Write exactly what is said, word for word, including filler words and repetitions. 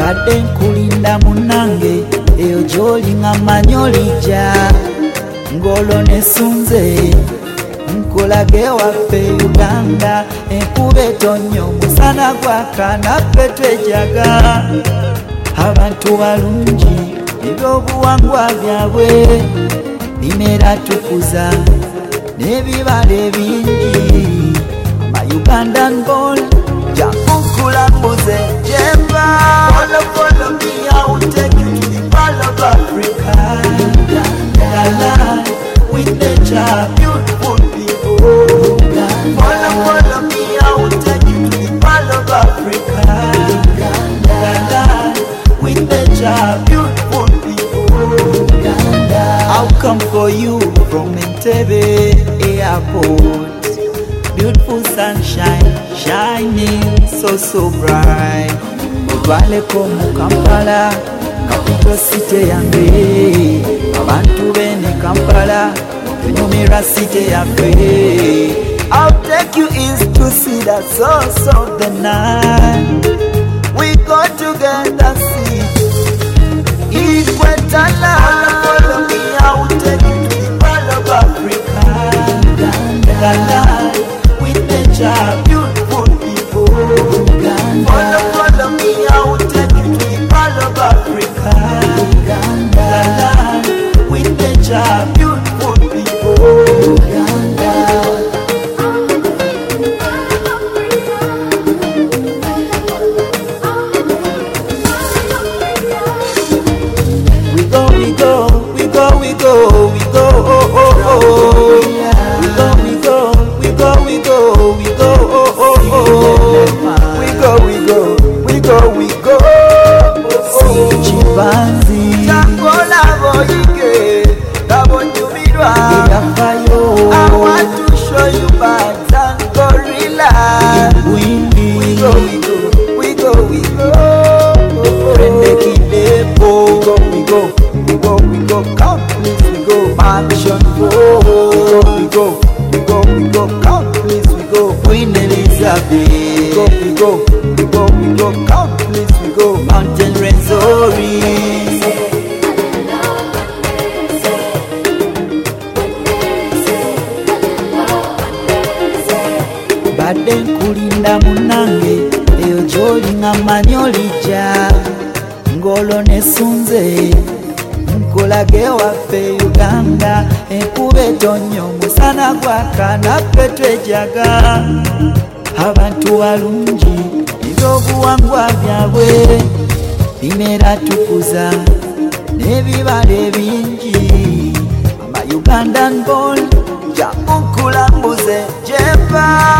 Badde nkulinda munange eyo gy'oli ng'amanyi olijja ng'olwo nesunze nkulage waffe Uganda enkuba etonnya omusana gwaka naffe twejaga abantu balungi ebyobuwangwa byabwe bimera tukuza n'ebibala bingi ama-Ugandan born jankukulambuze jemba follow follow me I will take you to the Pearl of Africa Uganda with nature beautiful people follow follow me I will take you to the Pearl of Africa Uganda with nature beautiful people I'll come for you from Entebbe airport beautiful sunshine shining so so bright Otwaleko mu Kampala capital city yange abantu bene Kampala tunyumira city yaffe I'll take you east to see the source of the night we go together see Equator land follow me I will take you to the Pearl of Africa Uganda with nature beautiful people follow follow me I will take you to the Pearl of Africa Uganda with nature beautiful people we go we go we go we go we go oh oh oh we go we go we go we go we go oh oh oh we go we go we go we go oh chibanzi chakola boyike dabonyumirwa I want to show you bats and gorilla we go we go we go we go Prende kidepo we go we go we go come please we go action go we go we go we go come please we go Queen Elizabeth we go we go we go we go come please we go Mountain Renzori badde nkulinda munange eyo gy'oli ng'amanyi olijja ng'olwo nesunze nkulage waffe Uganda enkuba etonnya omusana gwaka naffe twejaga abantu balungi ebyobuwangwa byabwe bimera tukuza n'ebibala bingi ama-Ugandan born jangu nkulambuze jemba